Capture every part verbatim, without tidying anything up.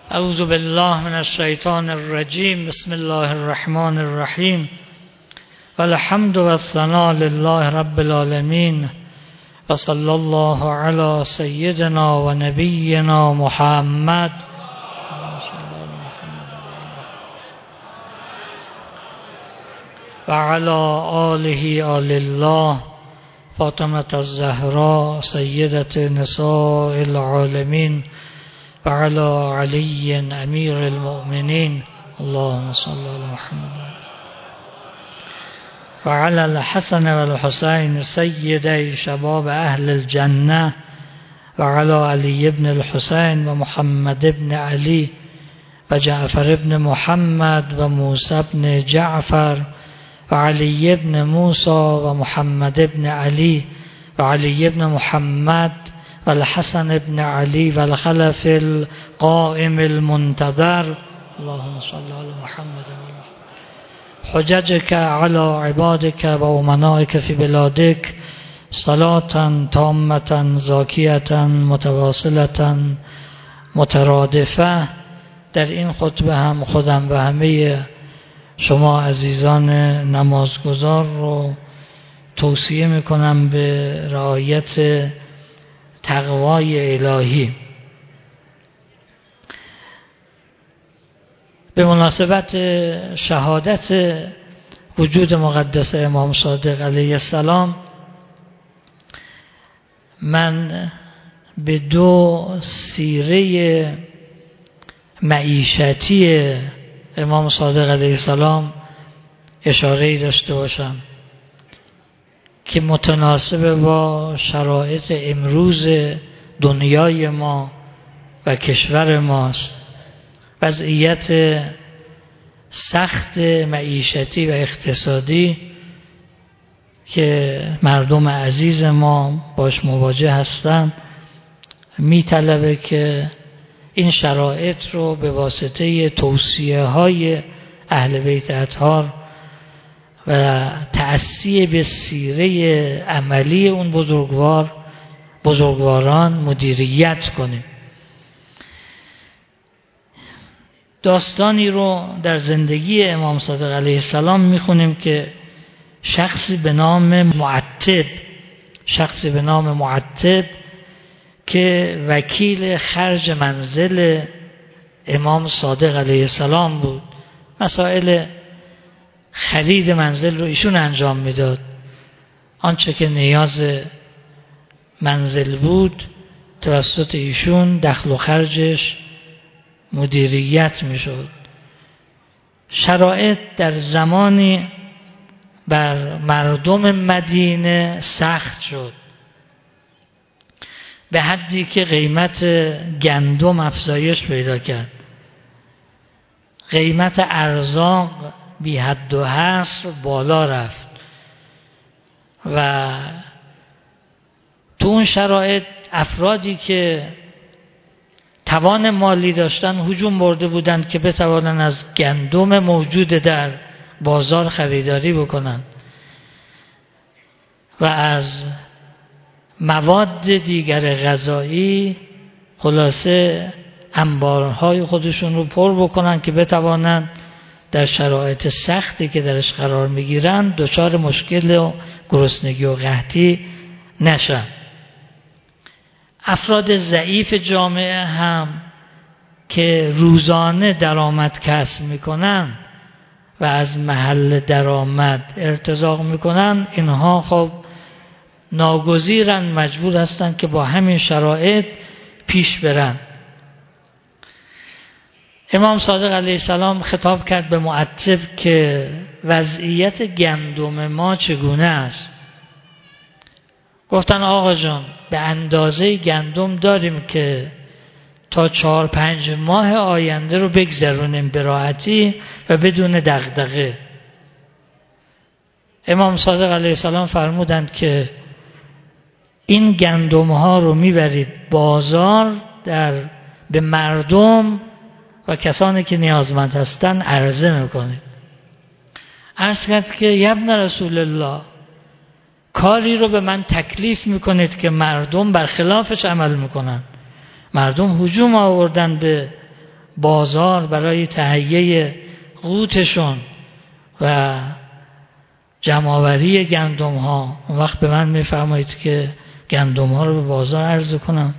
اعوذ بالله من الشیطان الرجیم. بسم الله الرحمن الرحیم. والحمد والثناء لله رب العالمین و صلی الله علی سیدنا و نبینا محمد و علی آله آل الله فاطمة الزهراء سیدة نساء العالمین و علی علی امیر المؤمنین اللهم صل علی محمد و علی الحسن و الحسین سیدی شباب اهل الجنه و علی علی ابن الحسین و محمد ابن علی و جعفر ابن محمد و موسی ابن جعفر و علی ابن موسی و محمد ابن علی و علی ابن محمد و الحسن ابن علی و الخلف القائم المنتظر اللهم صل علی محمد حججك على عبادك و امنائك في بلادك صلاة تامة زاکیة متواصلة مترادفه. در این خطبه هم خودم و همه شما عزیزان نمازگزار رو توصیه میکنم به رعایت تقوای الهی. به مناسبت شهادت وجود مقدس امام صادق علیه السلام من به دو سیره معیشتی امام صادق علیه السلام اشاره‌ای داشته باشم که متناسب با شرایط امروز دنیای ما و کشور ماست. وضعیت سخت معیشتی و اقتصادی که مردم عزیز ما باش مواجه هستند میطلبه که این شرایط رو به واسطه توصیه های اهل بیت اطهار و تأسی به سیره عملی اون بزرگوار بزرگواران مدیریت کنیم. داستانی رو در زندگی امام صادق علیه السلام میخونیم که شخصی به نام معتب شخصی به نام معتب که وکیل خرج منزل امام صادق علیه السلام بود، مسائل خرید منزل رو ایشون انجام میداد. آنچه که نیاز منزل بود توسط ایشون دخل و خرجش مدیریت میشد. شرایط در زمانی بر مردم مدینه سخت شد به حدی که قیمت گندم افزایش پیدا کرد، قیمت ارزاق بی حد و حصر بالا رفت و تو اون شرایط افرادی که توان مالی داشتن هجوم برده بودند که بتوانند از گندم موجود در بازار خریداری بکنند و از مواد دیگر غذایی خلاصه انبارهای خودشون رو پر بکنن که بتوانند در شرایط سختی که درش قرار میگیرن دچار مشکل و گرسنگی و قحطی نشن. افراد ضعیف جامعه هم که روزانه درآمد کسب میکنن و از محل درآمد ارتزاق میکنن اینها خب ناگزیرن مجبور هستن که با همین شرایط پیش برن. امام صادق علیه السلام خطاب کرد به معتب که وضعیت گندم ما چگونه است؟ گفتن آقا جان به اندازه گندم داریم که تا چهار پنج ماه آینده رو بگذرونیم به راحتی و بدون دغدغه. امام صادق علیه السلام فرمودند که این گندم ها رو میبرید بازار در به مردم و کسانی که نیازمند هستن عرضه میکنید. عرض کرد که یبن رسول الله کاری رو به من تکلیف میکنید که مردم برخلافش عمل میکنن. مردم هجوم آوردن به بازار برای تهیه قوتشون و جمع‌آوری گندم ها. اون وقت به من میفرمایید که گندم ها رو به بازار عرضه کنم.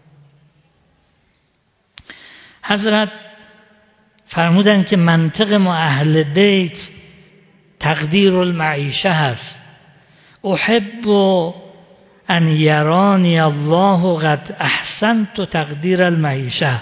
حضرت فرمودن که منطق ما اهل بیت تقدیر المعیشه هست. احب ان یرانی الله قد احسنت تقدیر المعیشه.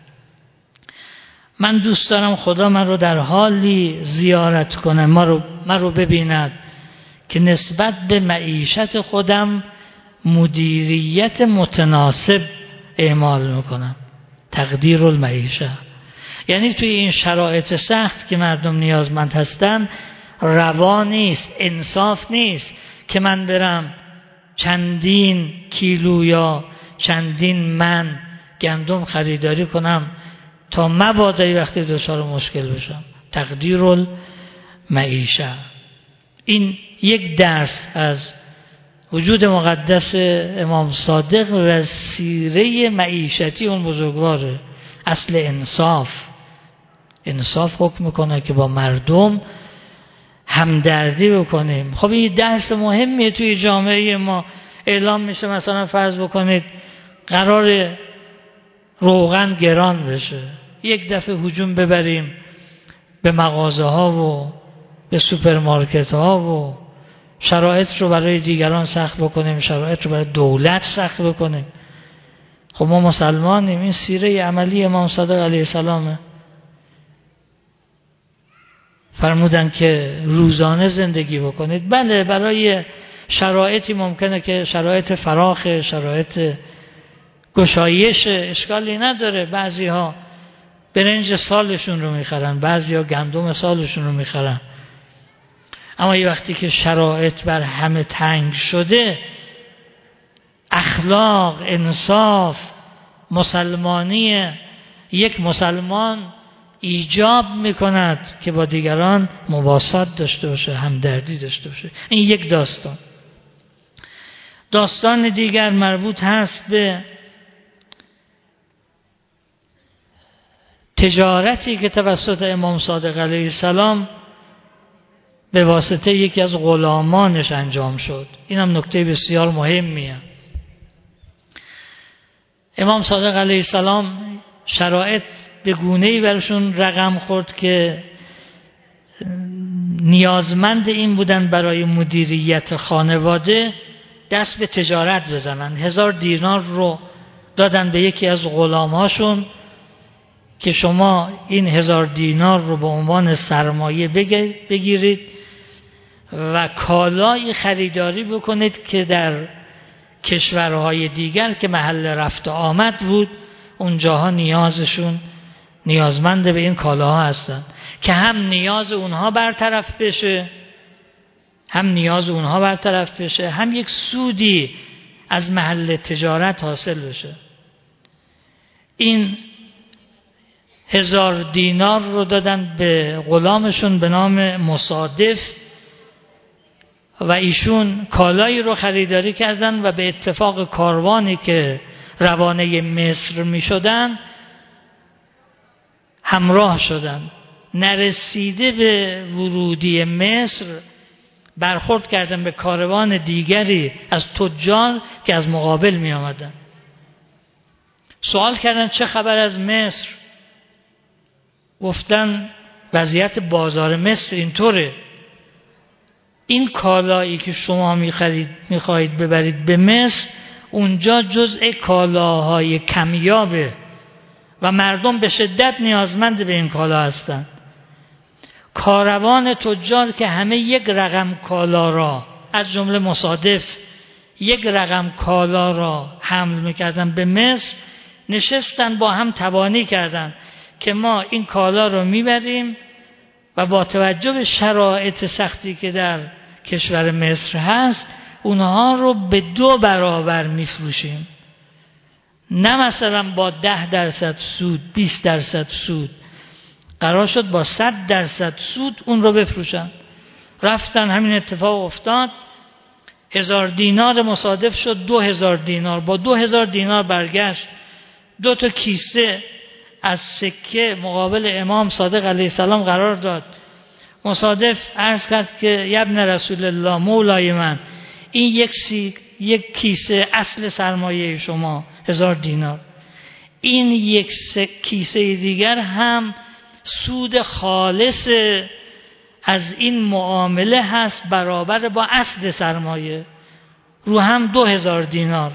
من دوست دارم خدا من رو در حالی زیارت کنه، ما رو, من رو ببیند که نسبت به معیشت خودم مدیریت متناسب اعمال میکنم. تقدیر المعیشه یعنی توی این شرایط سخت که مردم نیازمند هستن روا نیست، انصاف نیست که من برم چندین کیلو یا چندین من گندم خریداری کنم تا مبادا وقتی دچار مشکل بشم. تقدیر المعیشه. این یک درس از وجود مقدس امام صادق و سیره معیشتی اون بزرگواره. اصل انصاف، انصاف حکم میکنه که با مردم همدردی بکنیم. خب این درس مهمیه توی جامعه ما. اعلام میشه مثلا فرض بکنید قرار روغن گران بشه، یک دفعه هجوم ببریم به مغازه ها و به سوپرمارکت ها و شرایط رو برای دیگران سخت بکنیم، شرایط رو برای دولت سخت بکنیم. خب ما مسلمانیم. این سیره عملی امام صادق علیه السلامه. فرمودن که روزانه زندگی بکنید. بله برای شرایطی ممکنه که شرایط فراخ، شرایط گشایش اشکالی نداره. بعضی ها برنج سالشون رو میخرن، بعضی ها گندم سالشون رو میخرن. اما یه وقتی که شرایط بر همه تنگ شده، اخلاق، انصاف، مسلمانی یک مسلمان ایجاب میکند که با دیگران مواسات داشته باشه، همدردی داشته باشه. این یک داستان. داستان دیگر مربوط هست به تجارتی که توسط امام صادق علیه السلام به واسطه یکی از غلامانش انجام شد. این هم نکته بسیار مهمیه. امام صادق علیه السلام شرایط به گونه‌ای برشون رقم خورد که نیازمند این بودن برای مدیریت خانواده دست به تجارت بزنن. هزار دینار رو دادن به یکی از غلامهاشون که شما این هزار دینار رو به عنوان سرمایه بگیرید و کالایی خریداری بکنید که در کشورهای دیگر که محل رفت و آمد بود اونجاها نیازشون نیازمند به این کالاها هستن که هم نیاز اونها برطرف بشه هم نیاز اونها برطرف بشه هم یک سودی از محل تجارت حاصل بشه. این هزار دینار رو دادن به غلامشون به نام مصادف و ایشون کالایی رو خریداری کردن و به اتفاق کاروانی که روانه مصر می شدن همراه شدن. نرسیده به ورودی مصر برخورد کردن به کاروان دیگری از تجار که از مقابل می آمدن. سوال کردن چه خبر از مصر؟ گفتن وضعیت بازار مصر اینطوره. این کالایی که شما می‌خرید می‌خواهید ببرید به مصر اونجا جزء کالاهای کمیابه و مردم به شدت نیازمند به این کالا هستند. کاروان تجار که همه یک رقم کالا را از جمله مصادف یک رقم کالا را حمل می‌کردن به مصر نشستن با هم تبانی کردند که ما این کالا رو میبریم و با توجه به شرایط سختی که در کشور مصر هست اونها رو به دو برابر میفروشیم. نه مثلا با ده درصد سود، بیست درصد سود، قرار شد با صد درصد سود اون رو بفروشن. رفتن همین اتفاق افتاد. هزار دینار مصادف شد دو هزار دینار. با دو هزار دینار برگشت دو تا کیسه از سکه مقابل امام صادق علیه السلام قرار داد. مصادف عرض کرد که یبن رسول الله مولای من، این یک سی یک کیسه اصل سرمایه شما هزار دینار، این یک کیسه دیگر هم سود خالص از این معامله هست برابر با اصل سرمایه، رو هم دو هزار دینار.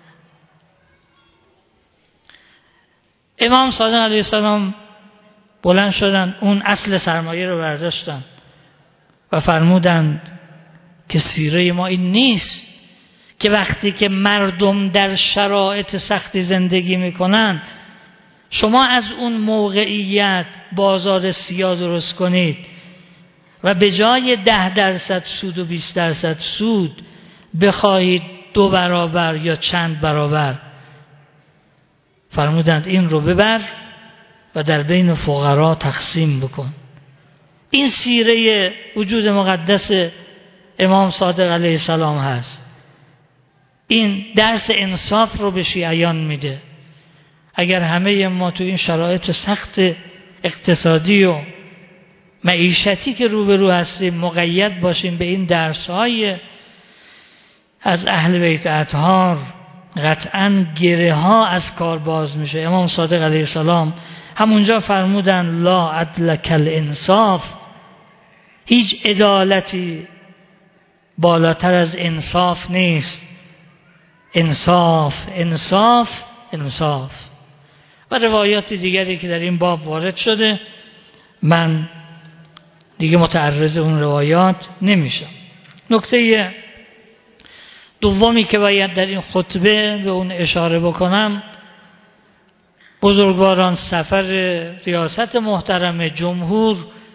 امام صادق علیه السلام بلند شدن، اون اصل سرمایه رو برداشتن و فرمودند که سیره ما این نیست که وقتی که مردم در شرایط سختی زندگی میکنن شما از اون موقعیت بازار سیاه درست کنید و به جای ده درصد سود و بیست درصد سود بخواهید دو برابر یا چند برابر. فرمودند این رو ببر و در بین فقرا تقسیم بکن. این سیره وجود مقدس امام صادق علیه السلام هست. این درس انصاف رو به شیعیان میده. اگر همه ما تو این شرایط سخت اقتصادی و معیشتی که روبرو هستیم مقید باشیم به این درس‌های از اهل بیت اطهار، قطعاً گره ها از کار باز میشه. امام صادق علیه السلام همونجا فرمودن لا عدل کل انصاف، هیچ عدالتی بالاتر از انصاف نیست. انصاف انصاف انصاف. و روایات دیگری که در این باب وارد شده من دیگه متعرض اون روایات نمیشم. نکته دومی که باید در این خطبه به اون اشاره بکنم، بزرگواران سفر ریاست محترم جمهور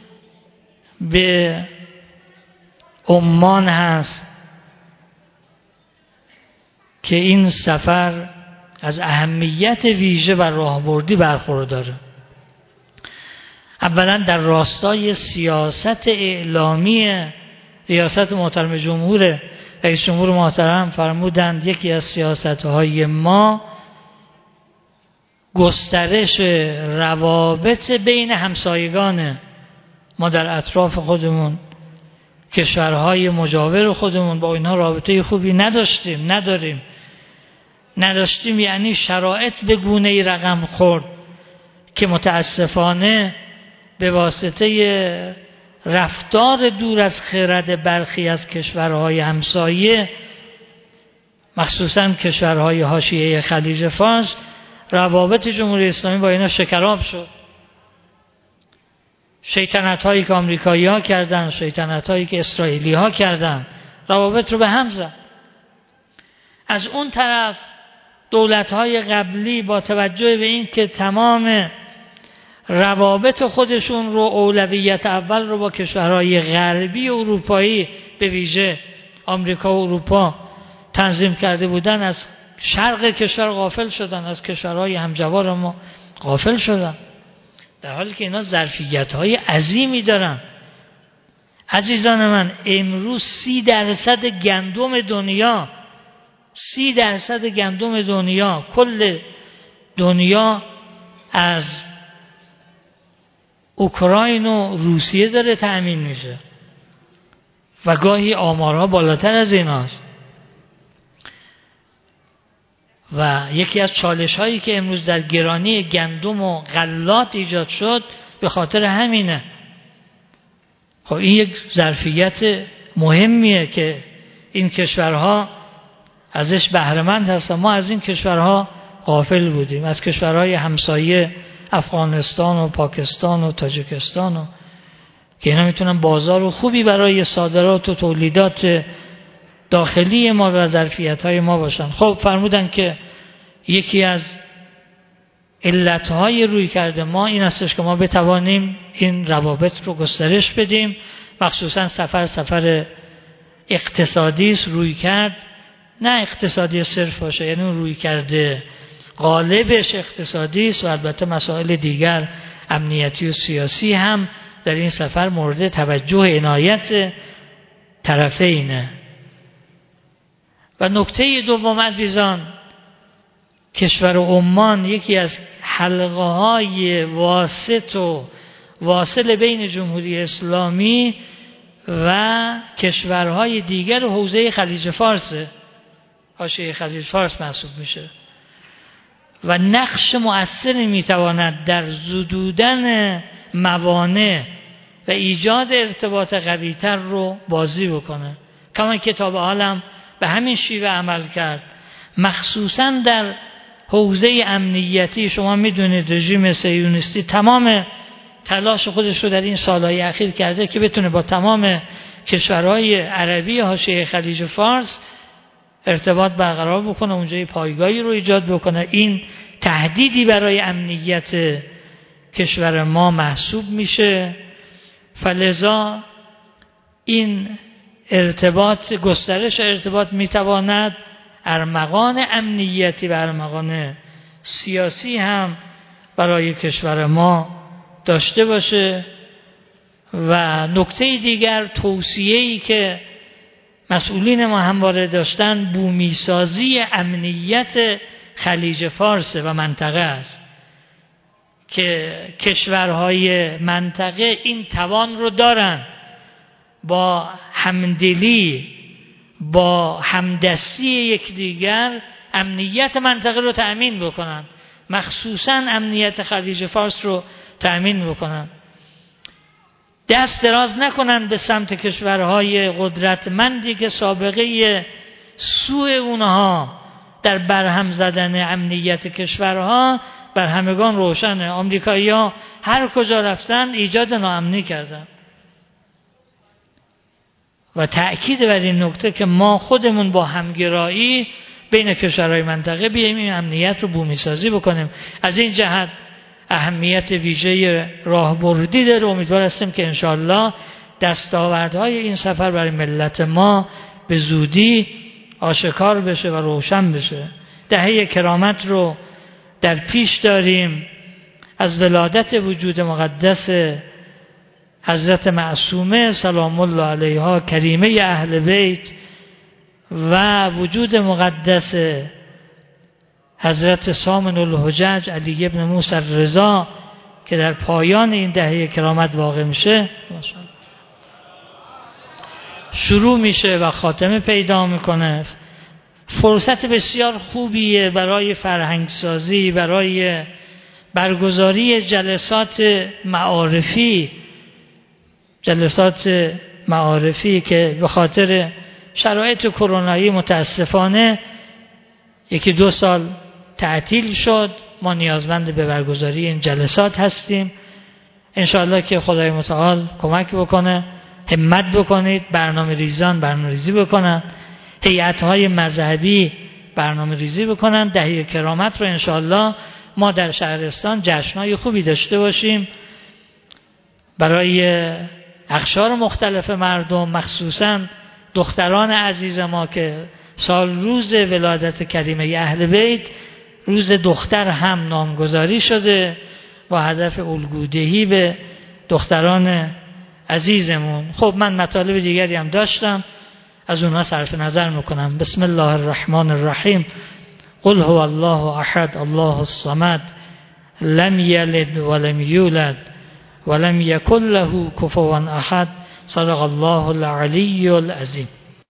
به عمان هست که این سفر از اهمیت ویژه و راهبردی برخورداره. اولا در راستای سیاست اعلامی ریاست محترم جمهور رئیس جمهور محترم فرمودند یکی از سیاست‌های ما گسترش روابط بین همسایگان ما در اطراف خودمون، کشورهای مجاور خودمون، با اینها رابطه خوبی نداشتیم نداریم نداشتیم یعنی شرایط به گونه‌ای رقم خورد که متاسفانه به واسطه رفتار دور از خرد برخی از کشورهای همسایه، مخصوصاً کشورهای حاشیه خلیج فارس، روابط جمهوری اسلامی با اینا شکراب شد. شیطنت هایی که آمریکایی ها کردن، شیطنت هایی که اسرائیلی ها کردن، روابط رو به هم زد. از اون طرف دولت های قبلی با توجه به این که تمام روابط خودشون رو اولویت اول رو با کشورهای غربی اروپایی به ویژه آمریکا و اروپا تنظیم کرده بودن، از شرق کشور غافل شدن، از کشورهای همجوار ما غافل شدن، در حالی که اینا ظرفیت‌های عظیمی دارن. عزیزان من، امروز سی درصد گندم دنیا سی درصد گندم دنیا کل دنیا از اوکراین و روسیه داره تأمین میشه و گاهی آمارها بالاتر از این هست. و یکی از چالش هایی که امروز در گرانی گندم و غلات ایجاد شد به خاطر همینه. خب این یک ظرفیت مهمیه که این کشورها ازش بهره‌مند هستن. ما از این کشورها غافل بودیم، از کشورهای همسایه افغانستان و پاکستان و تاجیکستان و که اینا میتونن بازار خوبی برای صادرات و تولیدات داخلی ما و ظرفیت‌های ما باشن. خب فرمودن که یکی از علتهای روی کرده ما این استش که ما بتوانیم این روابط رو گسترش بدیم، مخصوصا سفر سفر اقتصادی است. روی کرد نه اقتصادی صرف باشه، یعنی روی کرده غالبش اقتصادی است و البته مسائل دیگر امنیتی و سیاسی هم در این سفر مورد توجه عنایت طرفینه. و نکته دوم عزیزان کشور عمان یکی از حلقه های واسط و واصل بین جمهوری اسلامی و کشورهای دیگر حوزه خلیج فارس، حاشیه خلیج فارس محسوب میشه و نقش مؤثری میتواند در زدودن موانع و ایجاد ارتباط قوی‌تر رو بازی بکنه. کما کتاب عالم به همین شیوه عمل کرد، مخصوصا در حوزه امنیتی. شما میدونید رژیم صهیونیستی تمام تلاش خودش رو در این سالهای اخیر کرده که بتونه با تمام کشورهای عربی حاشیه خلیج فارس ارتباط برقرار بکنه، اونجا پایگاهی رو ایجاد بکنه. این تهدیدی برای امنیت کشور ما محسوب میشه. فلذا این ارتباط، گسترش ارتباط میتواند ارمغان امنیتی و ارمغان سیاسی هم برای کشور ما داشته باشه. و نکته دیگر، توصیه‌ای که مسئولین ما همواره داشتن، بومیسازی امنیت خلیج فارس و منطقه است که کشورهای منطقه این توان رو دارن با همدلی، با همدستی یکدیگر امنیت منطقه رو تأمین بکنن، مخصوصا امنیت خلیج فارس رو تأمین بکنن. دست دراز نکنن به سمت کشورهای قدرتمندی که سابقه سوء اونها در برهم زدن امنیت کشورها بر همگان روشنه. آمریکایی‌ها هر کجا رفتن ایجاد ناامنی کردن و تأکید بر این نکته که ما خودمون با همگرایی بین کشورهای منطقه بیاییم این امنیت رو بومی سازی بکنیم. از این جهت اهمیت ویژه راهبردی داره. امیدوار هستیم که انشاءالله دستاوردهای این سفر برای ملت ما به زودی آشکار بشه و روشن بشه. دهه کرامت رو در پیش داریم. از ولادت وجود مقدس حضرت معصومه سلام الله علیها کریمه اهل بیت و وجود مقدس حضرت سامن الحجج علی ابن موسی الرضا که در پایان این دهه کرامت واقع میشه شروع میشه و خاتمه پیدا میکنه. فرصت بسیار خوبیه برای فرهنگسازی، برای برگزاری جلسات معارفی جلسات معارفی که به خاطر شرایط کرونایی متاسفانه یکی دو سال تعطیل شد. ما نیازمند به برگزاری این جلسات هستیم. انشاءالله که خدای متعال کمک بکنه، همت بکنید، برنامه ریزان برنامه ریزی بکنن، هیئت‌های مذهبی برنامه ریزی بکنن. دهه کرامت رو انشاءالله ما در شهرستان جشن‌های خوبی داشته باشیم برای اقشار مختلف مردم، مخصوصاً دختران عزیز ما که سال روز ولادت کریمه اهل بیت روز دختر هم نامگذاری شده با هدف الگودهی به دختران عزیزمون. خب من مطالب دیگری هم داشتم، از اونها صرف نظر میکنم. بسم الله الرحمن الرحیم. قل هو الله احد الله الصمد لم یلد ولم یولد ولم یکن له کفوا احد. صدق الله العلی العظیم.